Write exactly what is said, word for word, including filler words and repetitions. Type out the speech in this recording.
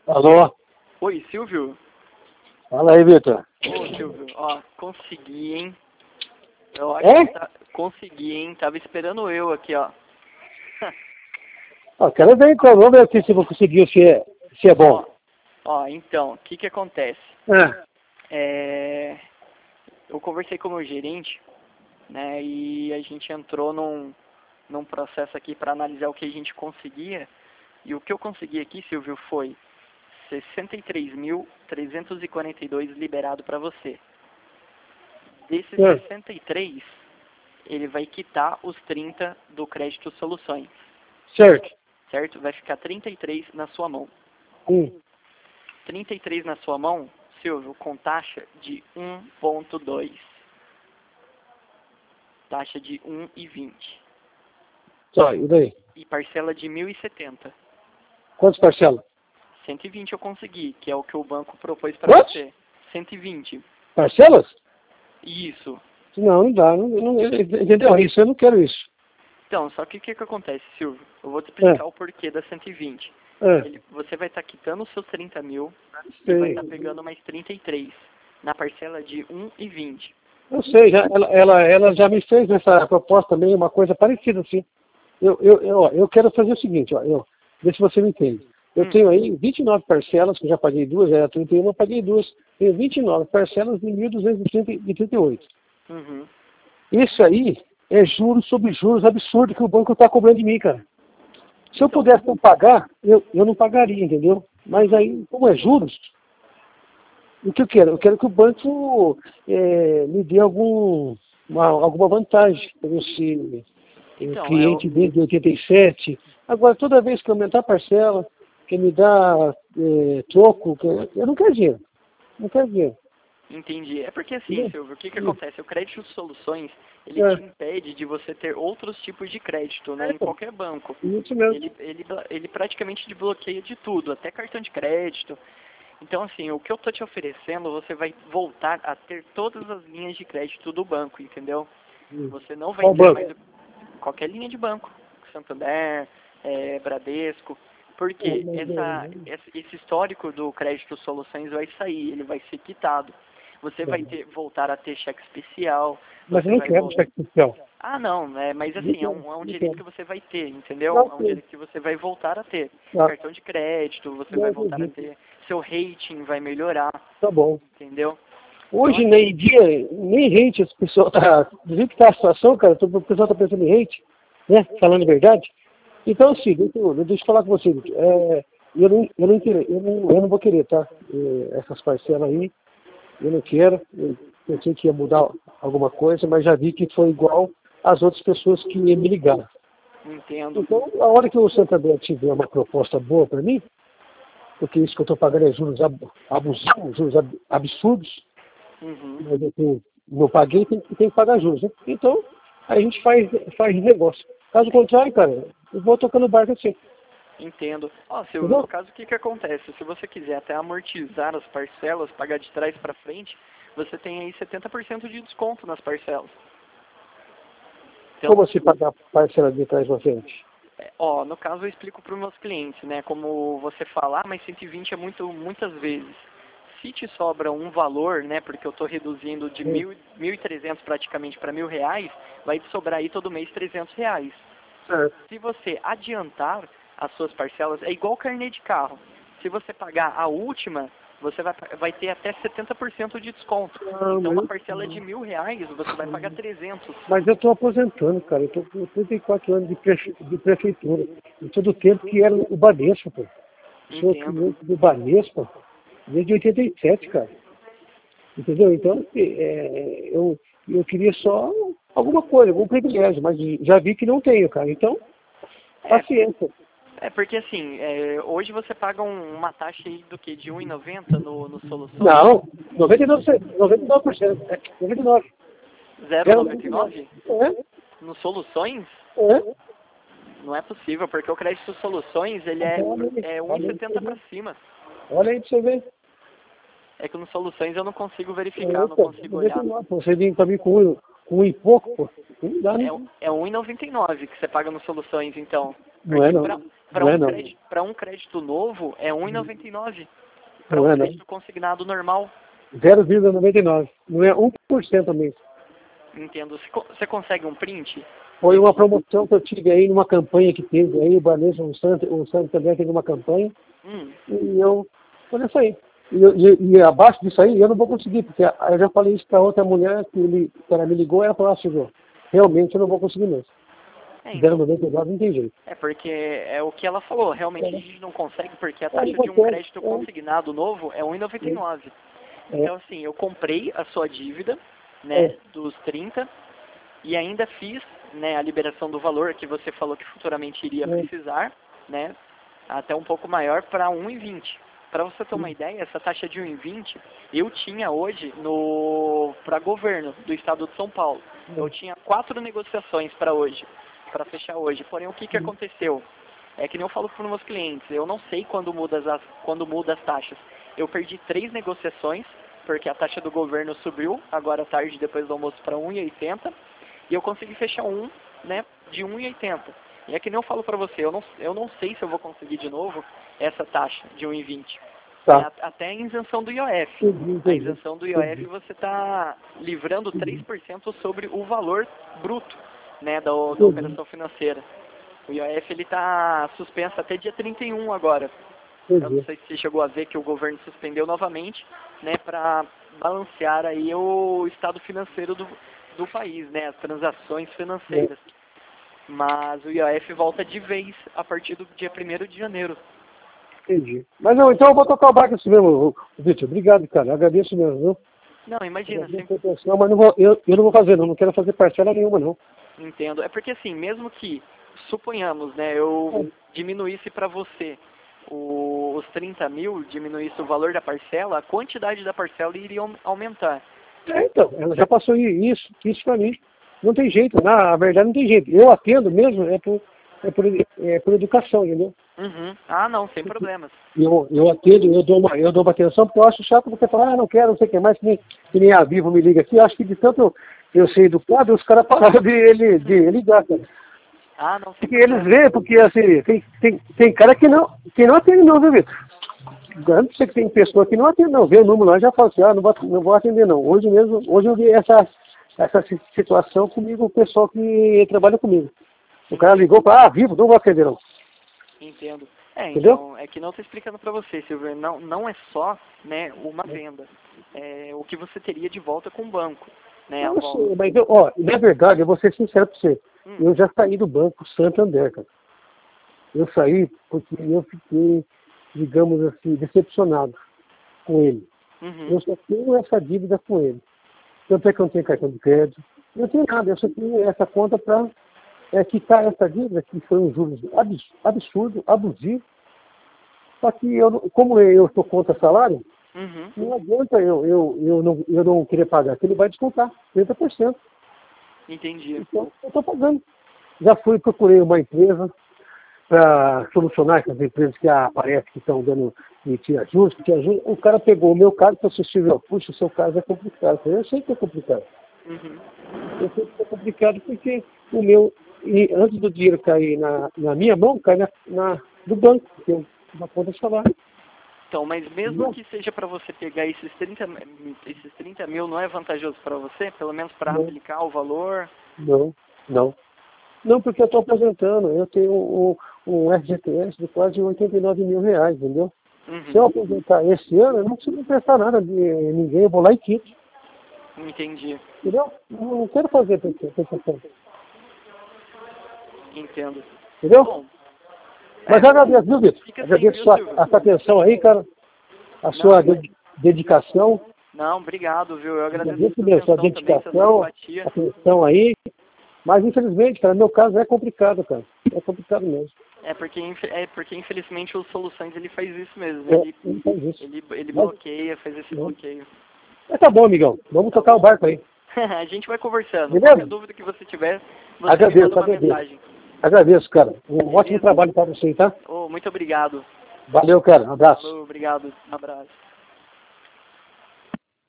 Alô? Oi, Silvio? Fala aí, Vitor. Ô, Silvio, ó, consegui, hein? Eu acho É? que tá... consegui, hein? Tava esperando eu aqui, ó. Ó, quero ver então, vamos ver aqui se eu vou conseguir, se é, se é bom. Ó, então, o que que acontece? É. É... Eu conversei com o meu gerente, né, e a gente entrou num, num processo aqui para analisar o que a gente conseguia, e o que eu consegui aqui, Silvio, foi sessenta e três mil trezentos e quarenta e dois liberado para você. Desses É. sessenta e três, ele vai quitar os trinta do crédito soluções, Certo. certo? Vai ficar trinta e três na sua mão. Hum. trinta e três na sua mão, Silvio, com taxa de um ponto dois. Taxa de um e vinte. Só, e daí? E parcela de mil e setenta. Quantas parcelas? cento e vinte eu consegui, que é o que o banco propôs para Quantos? você. cento e vinte. Parcelas? Isso. Não, não dá. Não, não, entendeu? Isso, eu não quero isso. Então, só que o que, que acontece, Silvio? Eu vou te explicar É. o porquê da cento e vinte. É. Ele, você vai estar quitando os seus trinta mil e Sei. vai estar pegando mais trinta e três na parcela de um e vinte. Eu sei, já, ela, ela, ela já me fez essa proposta também, uma coisa parecida assim. Eu, eu, eu, ó, eu quero fazer o seguinte, ó, eu, vê se você me entende. Eu Hum. tenho aí vinte e nove parcelas, que eu já paguei duas, era trinta e um, eu paguei duas. Tenho vinte e nove parcelas de mil duzentos e trinta e oito. Uhum. Isso aí é juros sobre juros absurdo que o banco está cobrando de mim, cara. Se eu Então. pudesse não pagar, eu, eu não pagaria, entendeu? Mas aí, como é juros, o que eu quero? Eu quero que o banco é, me dê algum, uma, alguma vantagem. Como se o Então, é o... cliente desde oitenta e sete. Agora, toda vez que aumentar a parcela, que me dá é, troco, que eu não quero dinheiro. Não quero dinheiro. Entendi. É porque assim, Entendeu? Silvio, o que que Isso. acontece? O crédito soluções, ele É, te impede de você ter outros tipos de crédito, né, é, em qualquer banco. isso mesmo. Ele, ele, ele praticamente te bloqueia de tudo, até cartão de crédito. Então, assim, o que eu tô te oferecendo, você vai voltar a ter todas as linhas de crédito do banco, entendeu? Você não vai Qual ter banco? mais qualquer linha de banco. Santander, é, Bradesco. Porque essa, esse histórico do crédito soluções vai sair, ele vai ser quitado. Você vai ter, voltar a ter cheque especial. Mas eu Você não vai quero voltar. cheque especial. Ah, não, é, mas Não assim, é quero, um, é um não direito quero. que você vai ter, entendeu? Não É um quero. direito que você vai voltar a ter. Tá, Cartão de crédito, você não vai voltar a entendi. ter. Seu rating vai melhorar, Tá bom. entendeu? Então, Hoje, assim, nem dia, nem hate, as pessoas, tá, do jeito que tá a situação, cara, o pessoal tá pensando em hate, né? Falando a verdade. Então, assim, deixa eu, deixa eu falar com você, Vitor. É, eu, não, eu, não querer, eu, não, eu não vou querer, tá? É, essas parcelas aí, eu não quero. Eu pensei que ia mudar alguma coisa, mas já vi que foi igual às outras pessoas que me ligaram. entendo. Então, a hora que o Santander tiver uma proposta boa para mim, porque isso que eu estou pagando é juros ab- abusivos, juros ab- absurdos, Uhum. mas eu tenho, não paguei, tem, tem que pagar juros, né? Então, a gente faz, faz negócio. Caso contrário, cara, eu vou tocando o barco assim. Entendo. Ó, Silvio, Entendeu? no caso, o que que acontece? Se você quiser até amortizar as parcelas, pagar de trás para frente, você tem aí setenta por cento de desconto nas parcelas. Então, Como assim pagar parcela de trás pra frente? é, ó, no caso eu explico para os meus clientes, né? Como você falar, mas cento e vinte é muito, muitas vezes. Se te sobra um valor, né? Porque eu estou reduzindo de Hum. mil, mil e trezentos praticamente para mil reais, vai te sobrar aí todo mês trezentos reais. Certo. Se você adiantar as suas parcelas, é igual carnê de carro. Se você pagar a última, você vai, vai ter até setenta por cento de desconto. Ah, Então, mas, uma eu- parcela de mil reais, você vai pagar trezentos. mas eu estou aposentando, cara. Eu estou com trinta e quatro anos de, prefe, de prefeitura. Em todo o tempo que era o Banespa, pô. Sou Entendo. cliente do Banespa desde oitenta e sete, cara. Entendeu? Então, é, eu, eu queria só alguma coisa, algum privilégio, mas já vi que não tenho, cara. Então, É, paciência. é porque assim, é, hoje você paga um- uma taxa aí do que? De um e noventa no, no Soluções? Não, noventa e nove por cento. noventa e nove por cento. É, noventa e nove. zero vírgula Zero noventa e nove? É, No Soluções? é. Não é possível, porque o crédito Soluções, ele é, Olha aí, é olha aí pra você um e setenta para ver. cima. Olha aí pra você ver. É que no Soluções eu não consigo verificar, não Eita, consigo noventa olhar. e nove. Pô, você vem pra mim com um, com um e pouco, pô. Não dá, né? É, é um e noventa e nove que você paga no Soluções, então. Não é não. Para Não é um, não. crédito, pra um crédito novo é um real e noventa e nove. Para Não um é não. crédito consignado normal. zero vírgula noventa e nove. Não é um por cento também. Entendo. Você, co- você consegue um print? Foi uma promoção que eu tive aí numa campanha que teve aí, o Vanessa, o Santos, o Santos também teve uma campanha, Hum, e eu, olha isso aí. E, eu- e, e abaixo disso aí eu não vou conseguir, porque eu já falei isso para outra mulher que, ele, que ela me ligou, ela falou, ah, Silvio, realmente eu não vou conseguir mesmo. é, zero então, vírgula noventa e nove não tem jeito. é porque é o que ela falou. Realmente a gente não consegue porque a É, taxa não de um consegue. crédito consignado novo é um real e noventa e nove. É, Então, assim, eu comprei a sua dívida, né, é, dos trinta, e ainda fiz, né, a liberação do valor que você falou que futuramente iria é, precisar, né, até um pouco maior para um real e vinte. Para você ter uma ideia, essa taxa de um real e vinte eu tinha hoje no para governo do estado de São Paulo. Eu tinha quatro negociações para hoje, para fechar hoje. Porém, o que que aconteceu? É que nem eu falo para os meus clientes, eu não sei quando muda as quando muda as taxas. Eu perdi três negociações porque a taxa do governo subiu agora à tarde depois do almoço para um real e oitenta. E eu consegui fechar um, né, de um real e oitenta. E é que nem eu falo pra você, eu não, eu não sei se eu vou conseguir de novo essa taxa de um real e vinte. tá. É, a- até a isenção do I O F. Entendi, A entendi, isenção do I O F entendi. você está livrando três por cento sobre o valor bruto, né, da, da Entendi. operação financeira. O I O F ele está suspenso até dia trinta e um agora. Eu não Entendi. sei se você chegou a ver que o governo suspendeu novamente, né, para balancear aí o estado financeiro do, do país, né, as transações financeiras. Mas o I O F volta de vez a partir do dia primeiro de janeiro. Entendi. Mas não, então eu vou tocar o barco assim mesmo, Vitor. Obrigado, cara. Eu agradeço mesmo, viu? Não, imagina, Agradeço sempre a atenção, mas não vou, eu, eu não vou fazer, não. Não quero fazer parcela nenhuma, não. entendo. É porque assim, mesmo que, suponhamos, né, eu diminuísse para você o- os trinta mil, diminuísse o valor da parcela, a quantidade da parcela iria aum- aumentar. É, então, ela já passou isso, isso pra mim. Não tem jeito, na verdade não tem jeito. Eu atendo mesmo, é por, é por, é por educação, entendeu? Uhum. Ah, não, sem problemas. Eu, eu atendo, eu dou, uma, eu dou uma atenção, porque eu acho chato você falar, ah, não quero, não sei o que mais, que nem, que nem a Vivo me liga aqui. Eu acho que de tanto eu, eu ser educado, os caras pararam de, ele, de ligar, cara. Ah, não, sem Porque eles problemas. veem, porque assim, tem, tem, tem cara que não, que não atende não, viu, Vitor? Garanto pra você que tem pessoa que não atende não, vê o número lá e já fala assim, ah, não vou, não vou atender não. Hoje mesmo, hoje eu vi essa, essa si- situação comigo, o pessoal que trabalha comigo. O cara ligou para, ah, Vivo, não vou atender não. Entendo. É, Entendeu? então, é que não estou explicando para você, Silvio, não, não é só, né, uma venda. É o que você teria de volta com o banco, né, a Eu volta. sei, mas eu, ó, na verdade, eu vou ser sincero para você. Hum. Eu já saí do Banco Santander, cara. Eu saí porque eu fiquei, digamos assim, decepcionado com ele. Uhum. Eu só tenho essa dívida com ele. Tanto é que eu não tenho cartão de crédito. Eu não tenho nada, eu só tenho essa conta para é, quitar essa dívida, que foi um juros abs- absurdo, abusivo. Só que, eu, não- como eu estou contra salário, Uhum. não adianta eu, eu, eu, não, eu não querer pagar, que ele vai descontar trinta por cento. Entendi. Então, eu estou pagando. Já fui, procurei uma empresa para solucionar essas empresas que aparecem que estão dando e te ajuste, te ajuda. O cara pegou o meu caso e falou assim, Silvio, puxa, o seu caso é complicado. Eu falei, eu sei que é complicado. Uhum. Eu sei que é complicado porque o meu, e antes do dinheiro cair na, na minha mão, cai na, na, do banco, que é uma conta de salário. Então, mas mesmo Não. que seja para você pegar esses trinta, esses trinta mil, não é vantajoso para você? Pelo menos para Não. aplicar o valor? Não, não. Não, porque eu estou aposentando. Eu tenho um, um F G T S de quase oitenta e nove mil reais, entendeu? Se eu Uhum. aposentar esse ano, eu não preciso emprestar nada de ninguém, eu vou lá e quito. Entendi. Entendeu? Eu não quero fazer prestação. Entendo. Entendeu? Bom, Mas é, eu agradeço, viu, Vitor? fica assim, Agradeço viu, sua, Silvio? a sua atenção aí, cara. A sua de- dedicação. Não, obrigado, viu? Eu agradeço Agradeço a sua mesmo, sua atenção também, sua dedicação, simpatia. atenção aí. Mas infelizmente, cara, meu caso é complicado, cara. É complicado mesmo. É porque, infe- é porque infelizmente o Soluções ele faz isso mesmo. É, Ele, não faz isso. ele, ele Mas- bloqueia, faz esse Não. bloqueio. Mas tá bom, amigão. Vamos Tá tocar bom. o barco aí. A gente vai conversando. Beleza? Qualquer dúvida que você tiver, você me Agradeço, manda uma agradeço. mensagem. Agradeço, cara. Um ótimo Beleza? trabalho para você, tá? Oh, muito obrigado. Valeu, cara. Um abraço. Falou, obrigado. Um abraço.